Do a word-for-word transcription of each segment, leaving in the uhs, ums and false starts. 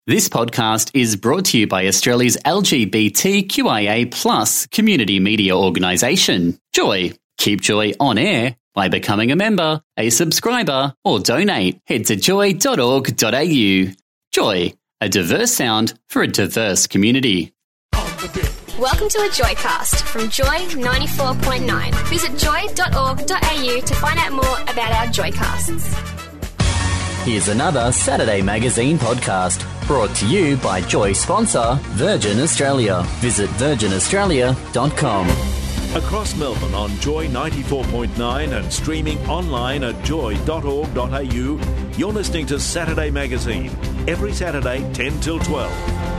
This podcast is brought to you by Australia's L G B T Q I A plus community media organisation, Joy. Keep Joy on air by becoming a member, a subscriber, or donate. Head to joy dot org dot a u. Joy, a diverse sound for a diverse community. Welcome to a Joycast from Joy ninety-four point nine. Visit joy dot org dot a u to find out more about our Joycasts. Here's another Saturday Magazine podcast brought to you by Joy sponsor Virgin Australia. Visit virgin australia dot com. Across Melbourne on Joy ninety-four point nine and streaming online at joy dot org dot a u, you're listening to Saturday Magazine, every Saturday ten till twelve.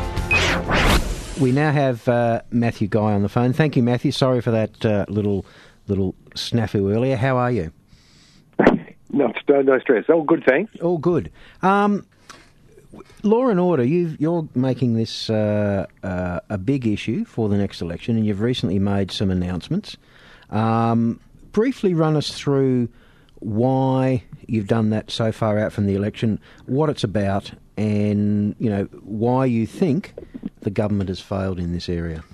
We now have uh, Matthew Guy on the phone. Thank you, Matthew. Sorry for that uh, little little snafu earlier. How are you? No, no stress. All good, thanks. All good. Um, law and order, you've, you're making this uh, uh, a big issue for the next election, and you've recently made some announcements. Um, briefly run us through why you've done that so far out from the election, what it's about, and you know why you think the government has failed in this area.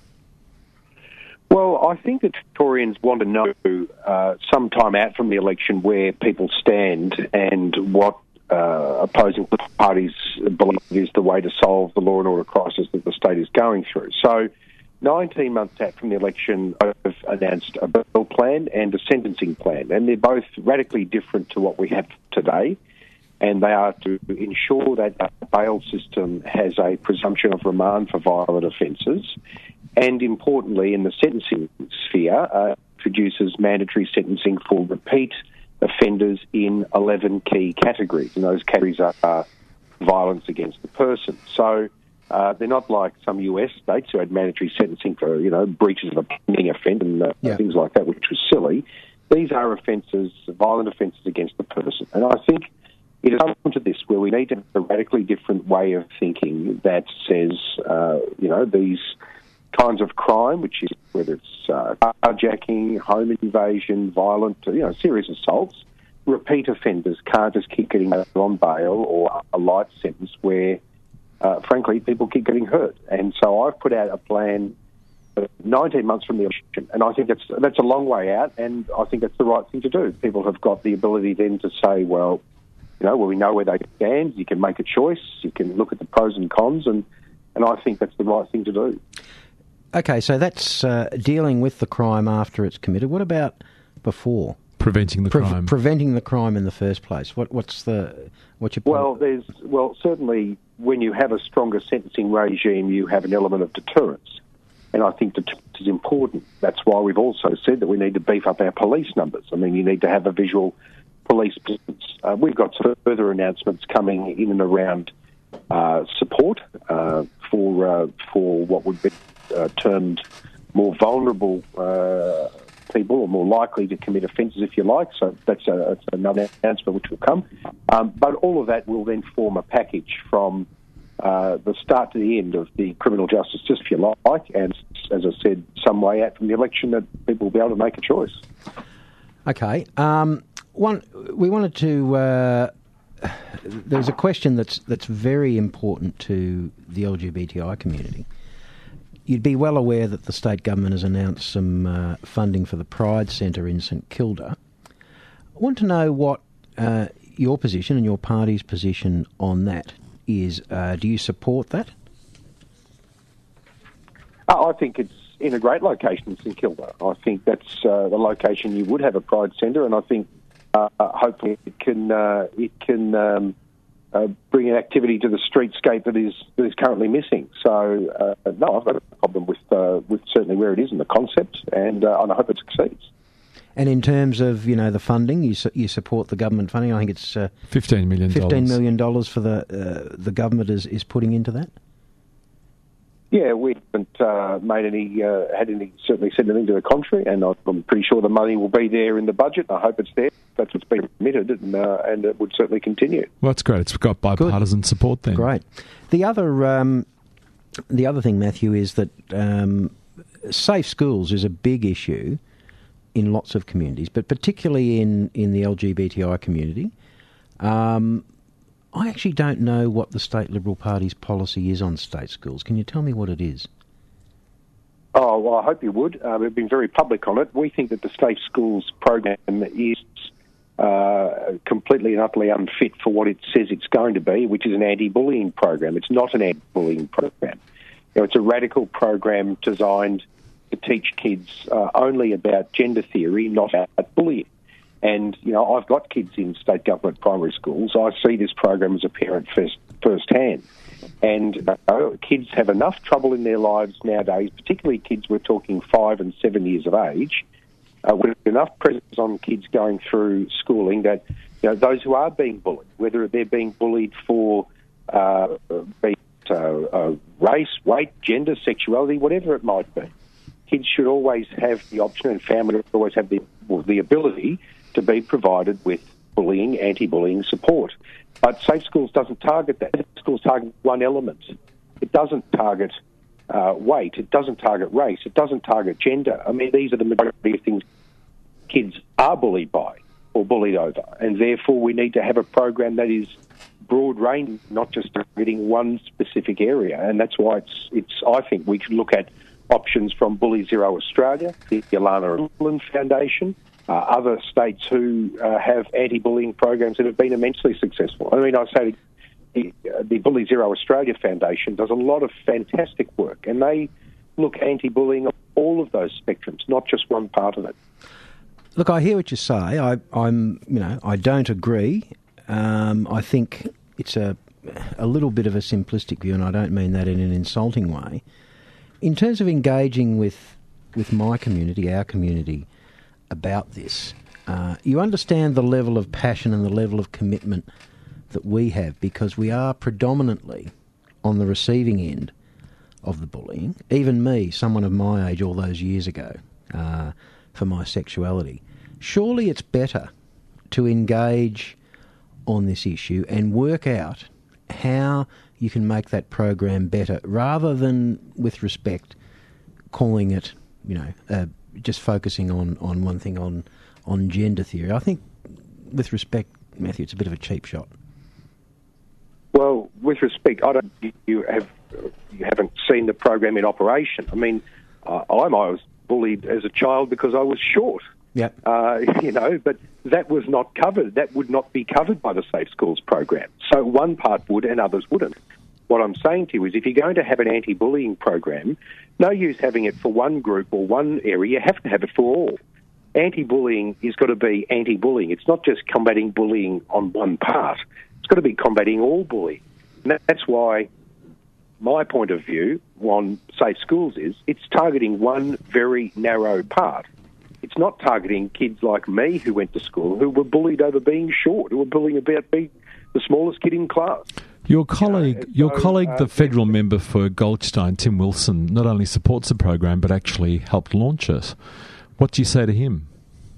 Well, I think that Victorians want to know uh, some time out from the election where people stand and what uh, opposing parties believe is the way to solve the law and order crisis that the state is going through. So nineteen months out from the election, I've announced a bail plan and a sentencing plan, and they're both radically different to what we have today, and they are to ensure that the bail system has a presumption of remand for violent offences, and importantly, in the sentencing sphere, uh, produces mandatory sentencing for repeat offenders in eleven key categories, and those categories are uh, violence against the person. So uh, they're not like some U S states who had mandatory sentencing for, you know, breaches of a pending offence and uh, yeah. things like that, which was silly. These are offences, violent offences against the person. And I think it has come to this where we need to have a radically different way of thinking that says, uh, you know, these kinds of crime, which is whether it's uh, carjacking, home invasion, violent, you know, serious assaults, repeat offenders can't just keep getting on bail or a light sentence where, uh, frankly, people keep getting hurt. And so I've put out a plan nineteen months from the election, and I think that's that's a long way out, and I think that's the right thing to do. People have got the ability then to say, well, you know, well, we know where they stand, you can make a choice, you can look at the pros and cons, and, and I think that's the right thing to do. Okay, so that's uh, dealing with the crime after it's committed. What about before? Preventing the Pre- crime. Preventing the crime in the first place. What, what's the what's your point? Well, there's well certainly when you have a stronger sentencing regime, you have an element of deterrence, and I think deterrence is important. That's why we've also said that we need to beef up our police numbers. I mean, you need to have a visual police presence. Uh, we've got further announcements coming in and around uh, support uh, for uh, for what would be Uh, termed more vulnerable uh, people, or more likely to commit offences, if you like. So that's, a, that's another announcement which will come. Um, but all of that will then form a package from uh, the start to the end of the criminal justice system, if you like, and as I said, some way out from the election that people will be able to make a choice. Okay. Um, one, we wanted to. Uh, there's a question that's that's very important to the L G B T I community. You'd be well aware that the state government has announced some uh, funding for the Pride Centre in St Kilda. I want to know what uh, your position and your party's position on that is. Uh, do you support that? I think it's in a great location in St Kilda. I think that's uh, the location you would have a Pride Centre, and I think uh, hopefully it can uh, it can um, uh, bring an activity to the streetscape that is that is currently missing. So uh, no, I've got a problem with uh, with certainly where it is in the concept, and uh, and I hope it succeeds. And in terms of, you know, the funding, you su- you support the government funding. I think it's uh, fifteen million dollars. Fifteen million dollars for the uh, the government is, is putting into that. Yeah, we haven't uh, made any, uh, had any, certainly said anything to the contrary, and I'm pretty sure the money will be there in the budget. I hope it's there. That's what's been committed, and, uh, and it would certainly continue. Well, that's great. It's got bipartisan Good. support then. Great. The other, um, the other thing, Matthew, is that um, safe schools is a big issue in lots of communities, but particularly in, in the L G B T I community. Um, I actually don't know what the State Liberal Party's policy is on state schools. Can you tell me what it is? Oh, well, I hope you would. Uh, we've been very public on it. We think that the state schools program is uh, completely and utterly unfit for what it says it's going to be, which is an anti-bullying program. It's not an anti-bullying program. You know, it's a radical program designed to teach kids uh, only about gender theory, not about bullying. And, you know, I've got kids in state government primary schools. I see this program as a parent first, firsthand. And uh, kids have enough trouble in their lives nowadays, particularly kids we're talking five and seven years of age, uh, with enough pressures on kids going through schooling that, you know, those who are being bullied, whether they're being bullied for uh, be it, uh, uh, race, weight, gender, sexuality, whatever it might be, kids should always have the option, and families always have the, well, the ability to be provided with bullying, anti-bullying support. But Safe Schools doesn't target that. Safe Schools target one element. It doesn't target uh, weight. It doesn't target race. It doesn't target gender. I mean, these are the majority of things kids are bullied by or bullied over. And therefore, we need to have a program that is broad range, not just targeting one specific area. And that's why it's, it's I think we should look at options from Bully Zero Australia, the Alana Rowland Foundation, uh, other states who uh, have anti-bullying programs that have been immensely successful. I mean, I say the, uh, the Bully Zero Australia Foundation does a lot of fantastic work, and they look anti-bullying on all of those spectrums, not just one part of it. Look, I hear what you say. I, I'm, you know, I don't agree. Um, I think it's a a little bit of a simplistic view, and I don't mean that in an insulting way. In terms of engaging with with my community, our community, about this, uh, you understand the level of passion and the level of commitment that we have, because we are predominantly on the receiving end of the bullying. Even me, someone of my age all those years ago, uh, for my sexuality. Surely it's better to engage on this issue and work out how you can make that program better, rather than, with respect, calling it, you know, uh, just focusing on, on one thing, on on gender theory. I think, with respect, Matthew, it's a bit of a cheap shot. Well, with respect, I don't. You have you haven't seen the program in operation. I mean, uh, I was bullied as a child because I was short. Yeah. Uh, you know, but that was not covered. That would not be covered by the Safe Schools program. So one part would and others wouldn't. What I'm saying to you is, if you're going to have an anti-bullying program, no use having it for one group or one area. You have to have it for all. Anti-bullying is got to be anti-bullying. It's not just combating bullying on one part. It's got to be combating all bullying. And that's why my point of view on Safe Schools is it's targeting one very narrow part. It's not targeting kids like me who went to school, who were bullied over being short, who were bullying about being the smallest kid in class. Your colleague, you know, your so, colleague, uh, the federal member for Goldstein, Tim Wilson, not only supports the program but actually helped launch it. What do you say to him?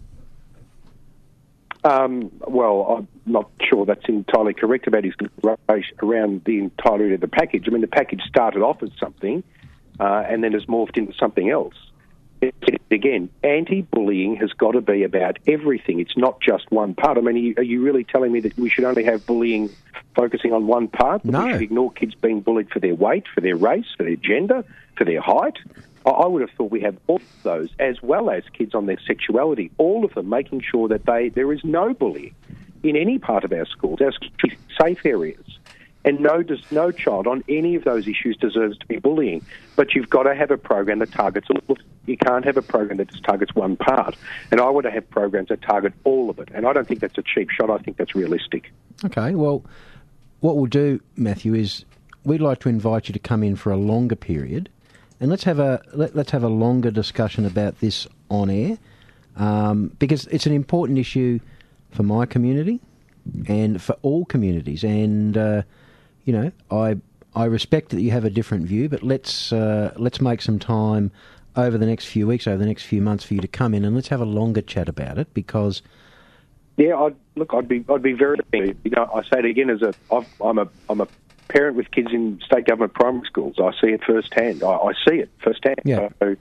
Um, well, I'm not sure that's entirely correct about his consideration around the entirety of the package. I mean, the package started off as something uh, and then has morphed into something else. Again, anti-bullying has got to be about everything. It's not just one part. I mean, are you, are you really telling me that we should only have bullying focusing on one part? That no. We should ignore kids being bullied for their weight, for their race, for their gender, for their height? I would have thought we have all of those, as well as kids on their sexuality, all of them, making sure that they there is no bullying in any part of our schools, our safe areas. And no, no child on any of those issues deserves to be bullying. But you've got to have a program that targets all of it. You can't have a program that just targets one part. And I want to have programs that target all of it. And I don't think that's a cheap shot. I think that's realistic. Okay, well, what we'll do, Matthew, is we'd like to invite you to come in for a longer period, and let's have a let, let's have a longer discussion about this on air, um, because it's an important issue for my community and for all communities. And uh, you know, I I respect that you have a different view, but let's uh, let's make some time over the next few weeks, over the next few months, for you to come in and let's have a longer chat about it. Because yeah, I'd, look, I'd be I'd be very, you know, I say it again, as a I've, I'm a I'm a parent with kids in state government primary schools. I see it firsthand. I, I see it firsthand. Yeah. So,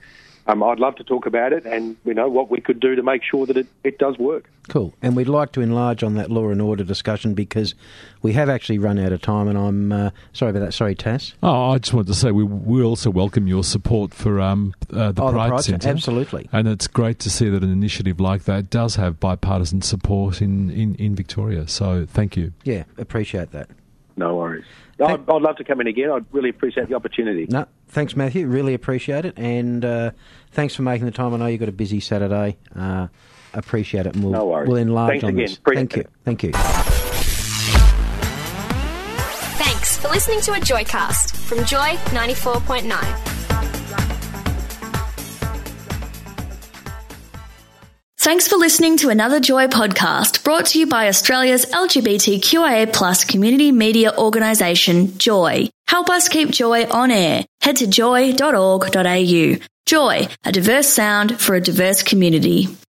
um, I'd love to talk about it and, you know, what we could do to make sure that it, it does work. Cool. And we'd like to enlarge on that law and order discussion because we have actually run out of time, and I'm uh, sorry about that. Sorry, Tass. Oh, I just wanted to say we we also welcome your support for um, uh, the oh, Pride, the Pride Centre. Absolutely. And it's great to see that an initiative like that does have bipartisan support in, in, in Victoria. So thank you. Yeah, appreciate that. No worries. I'd, I'd love to come in again. I'd really appreciate the opportunity. No, thanks, Matthew. Really appreciate it. And uh, thanks for making the time. I know you've got a busy Saturday. Uh, appreciate it. And we'll, no worries. We'll enlarge Thanks on again. this. Appreciate Thank you. it. Thank you. Thanks for listening to a Joycast from Joy ninety-four point nine. Thanks for listening to another Joy podcast brought to you by Australia's L G B T Q I A plus community media organisation, Joy. Help us keep Joy on air. Head to joy dot org dot a u. Joy, a diverse sound for a diverse community.